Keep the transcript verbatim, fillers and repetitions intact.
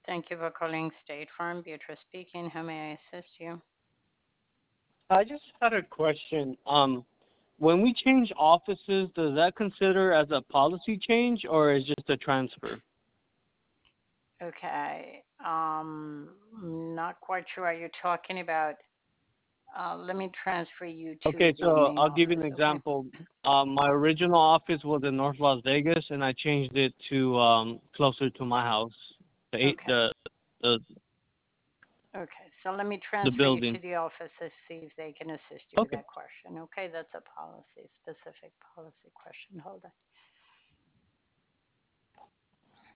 Thank you for calling State Farm. Beatrice speaking. How may I assist you? I just had a question. Um, when we change offices, does that consider as a policy change or is just a transfer? Okay. Um, not quite sure what you're talking about. Uh, let me transfer you to Okay, the so main I'll give you an office, okay? example. Um, my original office was in North Las Vegas, and I changed it to um, closer to my house, the eight, Okay. the the Okay. So let me the transfer you to building. the office to see if they can assist you with Okay. that question. Okay. That's a policy, specific policy question. Hold on.